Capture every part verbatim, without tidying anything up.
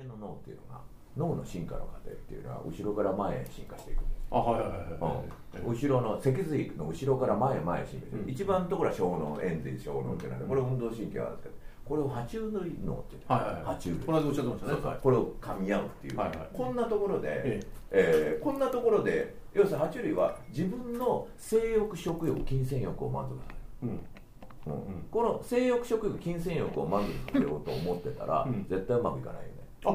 間の脳っていうのが脳の進化の過程っていうのは後ろから前へ進化していくんです。 あ、はいはいはいはい、 うん、後ろの脊髄の後ろから前へ前へ進化していく、うん、一番のところは小脳、延髄小脳っていうのは、うん、これ運動神経はあるんですけど、これを爬虫類脳っていう、 はいはいはい、 爬虫類、 この間おっしゃってましたね。 そうそう、これを噛み合うっていう、 はいはい、 こんなところで、 えええー、こんなところで要するに爬虫類は自分の性欲食欲金銭欲を満足させる、うんうんうん、この性欲食欲金銭欲を満足させようと思ってたら、うん、絶対うまくいかないよね。 あ、うん、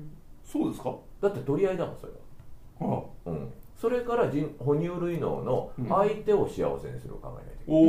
そうですか。 だって取り合いだもんそれは、ああ、うん、それから人哺乳類脳の相手を幸せにするを考えないといけない、うん、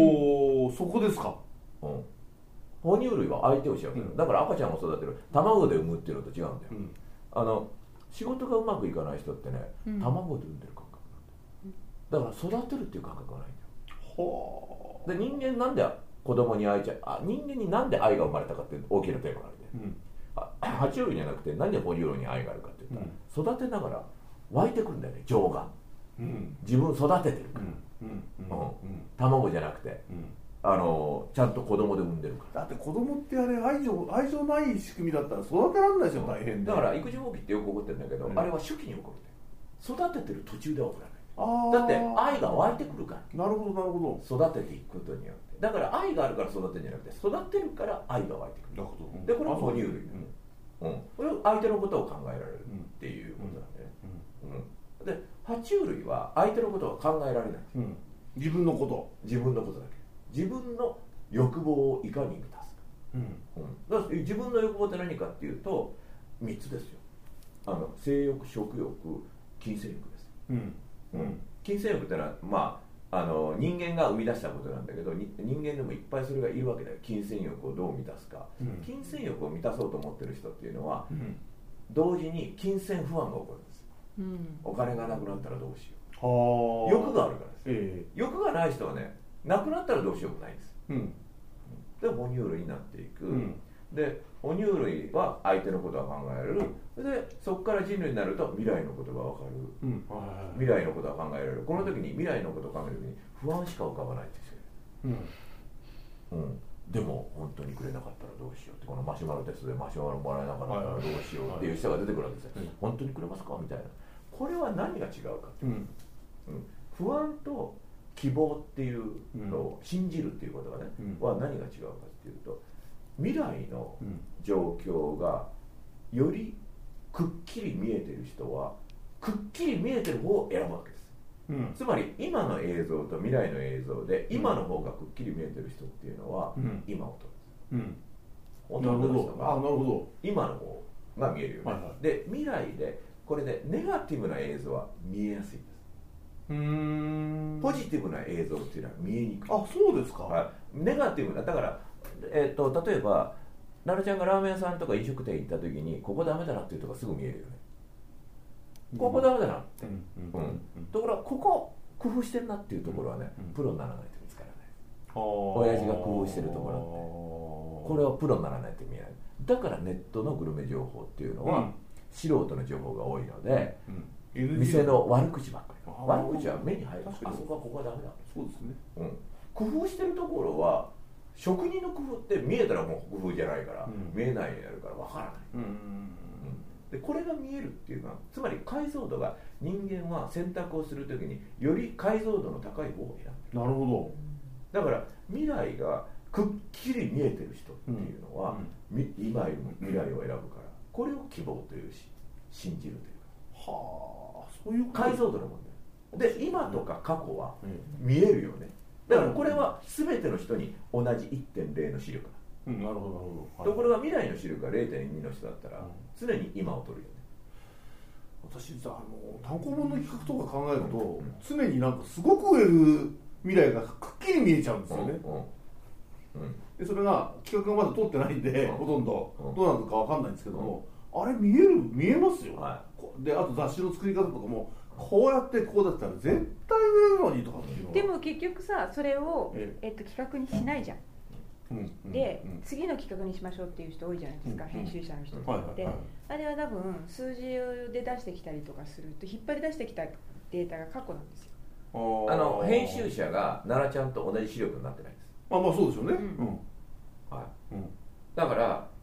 おお、そこですか、 うん、哺乳類は相手を幸せにする、うん、だから赤ちゃんを育てる卵で産むっていうのと違うんだよ、うん、あの仕事がうまくいかない人ってね、うん、卵で産んでる感覚なんだよ。だから育てるっていう感覚がないんだよ。はあ。で人間なんで子供に愛ちゃあ人間になんで愛が生まれたかっていう大きなテーマがあるんで、うん、爬虫類じゃなくて何で哺乳類に愛があるかって言ったら、うん、育てながら湧いてくるんだよね、情が、うん、自分育ててるから、うんうんうんうん、卵じゃなくて、うん、あのちゃんと子供で産んでるから。 だって子供ってあれ愛情愛情ない仕組みだったら育てられないですよ、大変で。 だから育児放棄ってよく起こってるんだけど、うん、あれは初期に起こるんだよ。育ててる途中では起こらない。 あだって愛が湧いてくるから。 なるほどなるほど。育てていくことによって、だから愛があるから育てるんじゃなくて、育てるから愛が湧いてくる。なるほど、うん、でこれは哺乳類、うんうん、これを相手のことを考えられるっていうことなんでね、うんうんうん、で爬虫類は相手のことは考えられない、うん、 自分のこと自分のことだけ、自分の欲望をいかに満たすか、うんうん、だから自分の欲望って何かっていうとみっつですよ。あの性欲、食欲、金銭欲です、うんうん、金銭欲ってのは、まあ、あの人間が生み出したことなんだけど、人間でもいっぱいそれがいるわけだよ。金銭欲をどう満たすか、うん、金銭欲を満たそうと思ってる人っていうのは、うん、同時に金銭不安が起こるんです、うん、お金がなくなったらどうしよう、欲があるからです、えー、欲がない人はね、なくなったらどうしようもないんです、うん、で哺乳類になっていく、うん、で哺乳類は相手のことが考えられる、でそこから人類になると未来のことが分かる、うん、未来のことが考えられる。この時に未来のことを考える時に不安しか浮かばないんですよ、うんうん、でも本当にくれなかったらどうしようって、このマシュマロテストでマシュマロもらえなかったらどうしようっていう人が出てくるわけですよ、はいはい、本当にくれますかみたいな。これは何が違うかっていう、うんうん、不安と希望っていうのを信じるっていうことがね、うん、は何が違うかっていうと、未来の状況がよりくっきり見えてる人はくっきり見えてる方を選ぶわけです、うん、つまり今の映像と未来の映像で今の方がくっきり見えてる人っていうのは、うん、今を撮るんです、うん、ほとんどの人が今の方が見えるよね、はいはい、で未来でこれでネガティブな映像は見えやすいんです。うーん、ポジティブな映像っていうのは見えにくい。 あ、そうですか、 はい、ネガティブな、だから、えー、と例えば奈々ちゃんがラーメン屋さんとか飲食店行った時にここダメだなっていうところがすぐ見えるよね、うん、ここダメだなって、うんうんうんうん、ところがここ工夫してるなっていうところはね、うん、プロにならないと見つからない、うん、親父が工夫してるところってこれはプロにならないと見えない。だからネットのグルメ情報っていうのは、うん、素人の情報が多いので、うん、店の悪口ばっかり、悪口は目に入る。あそこはここはダメだ。 そうですね、 うん、工夫してるところは職人の工夫って見えたらもう工夫じゃないから、うん、見えないようになるから分からない、うんうんうん、でこれが見えるっていうのはつまり解像度が、人間は選択をするときにより解像度の高い方を選んでる。 なるほど。だから未来がくっきり見えてる人っていうのは、うんうん、今よりも未来を選ぶから、これを希望というし信じるというか、はあ、そういう解像度の問題で、今とか過去は見えるよね。だからこれは全ての人に同じ いってんゼロ の視力だ、 うん、なるほどなるほど、 はい、ところが未来の視力が れいてんに の人だったら、うん、常に今を取るよね。 私実はあの単行本の企画とか考えると、うん、常になんかすごく売れる未来がくっきり見えちゃうんですよね、うんうんうん、でそれが企画がまだ通ってないんで、うん、ほとんどどうなるか分かんないんですけども、うん、あれ見える見えますよ、はい、であと雑誌の作り方とかもこうやってこうだったら絶対売れるのにとかっていうのは、 でも結局さそれを、ええっと、企画にしないじゃん、うんうん、で、うん、次の企画にしましょうっていう人多いじゃないですか、うん、編集者の人って、うん、で、はいはいはい、あれは多分数字で出してきたりとかすると引っ張り出してきたデータが過去なんですよ。 あの編集者が奈々ちゃんと同じ視力になってないです。 あ、まあそうですよね、うんはい、うん、だから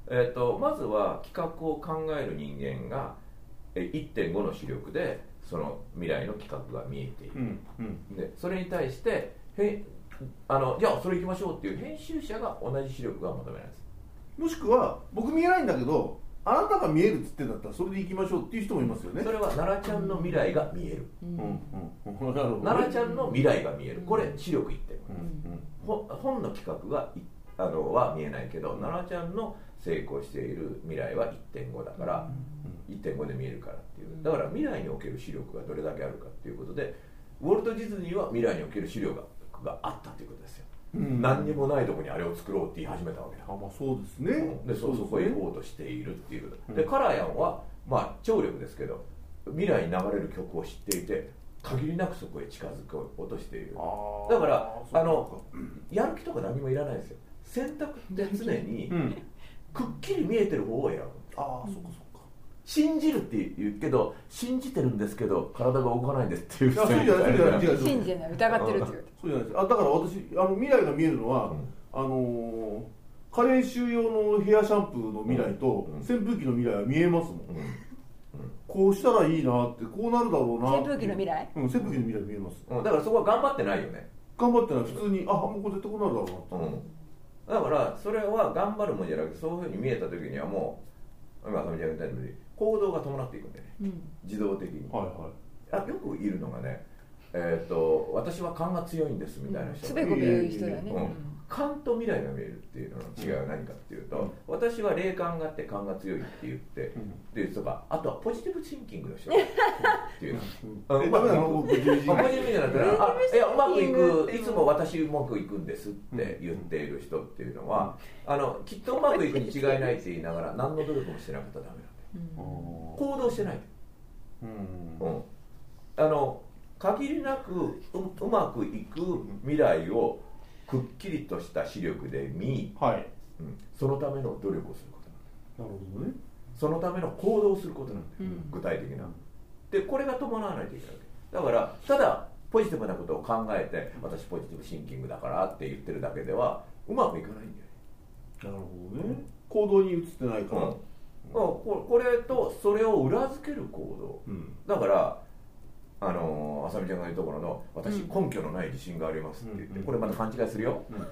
えー、とまずは企画を考える人間が いってんご の視力でその未来の企画が見えている、うんうん、でそれに対してへあのじゃあそれ行きましょうっていう編集者が同じ視力が求めないです。 もしくは僕見えないんだけどあなたが見えるっつってんだったらそれで行きましょうっていう人もいますよね。 それは奈々ちゃんの未来が見える、うんうんうん、奈々ちゃんの未来が見える、これ視力いってんご、うんうん、本の企画があのは見えないけど奈々ちゃんの成功している未来は いってんご だから、うん、いってんご で見えるからっていう。だから未来における視力がどれだけあるかっていうことでウォルト・ディズニーは未来における視力ががあったということですよ、うん、何にもないところにあれを作ろうって言い始めたわけだ。 あ、まあ、そうですね、 うん、で そ, そこへ行こうとしているっていうこと、うん、でカラヤンは、まあ、聴力ですけど未来に流れる曲を知っていて限りなくそこへ近づこうとしている。だからあのやる気とか何もいらないですよ。選択って常にくっきり見えてる方を選ぶ。 ああ、そっかそっか。 信じるって言うけど信じてるんですけど体が動かないんですっていう人いる。信じてない、疑ってるっていう。 そうじゃないです。あ、だから私あの未来が見えるのは、うん、あのー、加齢臭用のヘアシャンプーの未来と、うん、扇風機の未来は見えますもん、うんうん、こうしたらいいなってこうなるだろうなって。 扇風機の未来、 うん、扇風機の未来見えます、 うん、だからそこは頑張ってないよね。 頑張ってない。普通にあもうこれ絶対こうなるだろうなって、 うん、だからそれは頑張るもんじゃなくてそういうふうに見えた時にはもう今上ちゃんが言ったように行動が伴っていくんでね、うん、自動的に、はいはい、あよくいるのがね、えー、と私は勘が強いんですみたいな人が、 つべこべ言う人だよね、うん、 勘と未来が見えるっていうのの違いは何かっていうと、うん、私は霊感があって勘が強いって言って、うん、っていう人があとはポジティブシンキングの人っていうの、うん、うまくいくポジティブシンキングだったらあいやうまくいくいつも私うまくいくんですって言っている人っていうのは、うん、あのきっとうまくいくに違いないって言いながら何の努力もしてなかったらダメなんで、うん、行動してない、うんうん、あの限りなく う, うまくいく未来をくっきりとした視力で見、はいうん、そのための努力をすることなんだ。なるほどね。そのための行動をすることなんだ、うん、具体的なでこれが伴わないといけないわけだからただポジティブなことを考えて私ポジティブシンキングだからって言ってるだけではうまくいかないんだよね。 なるほどね、うん、行動に移ってないから、うんうん、こ, これとそれを裏付ける行動、うん、だからあのあさみちゃんが言うところの私根拠のない自信がありますって言って、うん、これまた勘違いするよ、うん、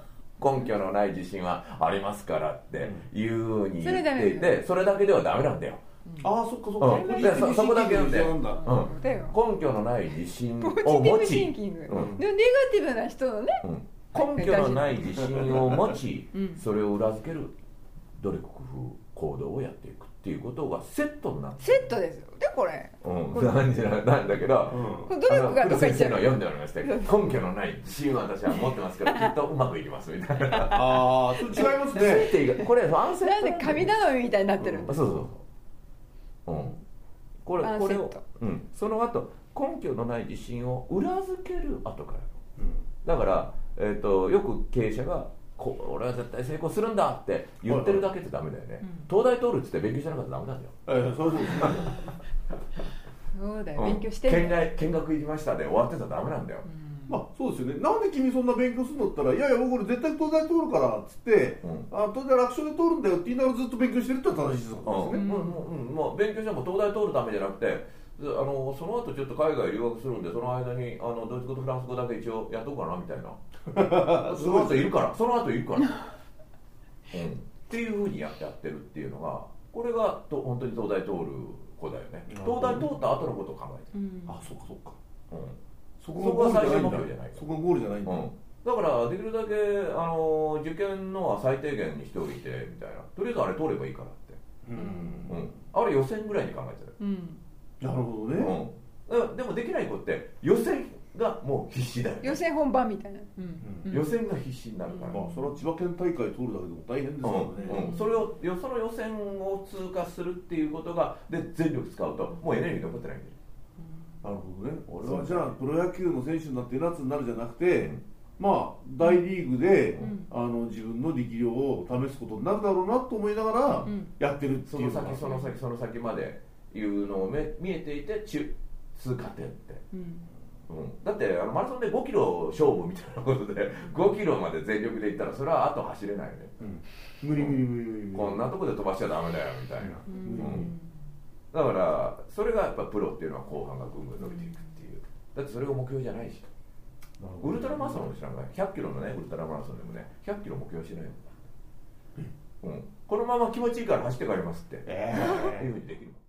根拠のない自信はありますからっていうふうに言っていて、うん、それだけではダメなんだよ、 うん、ああそっかそっか、 うん、で そ, そこだけなんだよ、うん、根拠のない自信を持ち、 ポジティブシンキング、うん、でネガティブな人のね、 うん、根拠のない自信を持ち、うん、それを裏付ける努力工夫行動をやっていくっていうことがセットになってセットですよでこれ、 うん、なんじゃなんだけど、 うん、努力がどっか行っちゃうの読んでおりまして根拠のない自信は私は持ってますからきっとうまくいきますみたいなああそれ違いますねこれ安静なんで神頼みみたいになってるんです、 うん、そうそうそう、うん、これこれを、うん、その後根拠のない自信を裏付ける後から、うん、だから、えーと、よく経営者が俺は絶対成功するんだって言ってるだけってダメだよね、うん、東大通るって勉強しなかったらダメなんだよ、 えー、そうですそうだよ、勉強してる、 うん、見, 見学行きましたで終わってたらダメなんだよ、 うん、まあそうですよね。なんで君そんな勉強するのって言ったらいやいや僕絶対東大通るからっつって、うん、あ東大楽勝で通るんだよって言いながらずっと勉強してるって正しいですね、うんうんうんまあ、勉強しても東大通るためじゃなくてあのその後ちょっと海外留学するんでその間にあのドイツ語とフランス語だけ一応やっとこうかなみたいなその後いるからその後いるから、うん、っていうふうに や, やってるっていうのがこれがと本当に東大通る子だよね。東大通った後のことを考えてる、うん、 あそっかそっか、うん、 そこが最終目標じゃないそこがゴールじゃないんだ、 うん、だからできるだけあの受験のは最低限にしておいてみたいなとりあえずあれ通ればいいからって、うんうん、あれ予選ぐらいに考えてる、うんなるほどね、 うん、でもできない子って予選がもう必死だよね。 予選本番みたいな、 うん、予選が必死になるから、うんまあ、それは千葉県大会通るだけでも大変ですからね、 うんうん、それをその予選を通過するっていうことがで全力使うともうエネルギー残ってないんで、 うん、なるほどね。俺はじゃあプロ野球の選手になって夏になるじゃなくて、うん、まあ大リーグで、うん、あの自分の力量を試すことになるだろうなと思いながらやってるっていう、 その先その先その先までいうのを見えていて中通過点って、うん、 うん、だってあのマラソンでごキロ勝負みたいなことでごキロまで全力でいったらそれはあと走れないよね、 うん、無理無理無理無理無理、 こんなとこで飛ばしちゃダメだよみたいな、 うんうん、だからそれがやっぱプロっていうのは後半がぐんぐん伸びていくっていう、だってそれが目標じゃないし、ウルトラマラソンも知らない、ひゃっキロのねウルトラマラソンでもねひゃっキロ目標しないよ、うん、このまま気持ちいいから走って帰りますって、えー、いうふうにできる。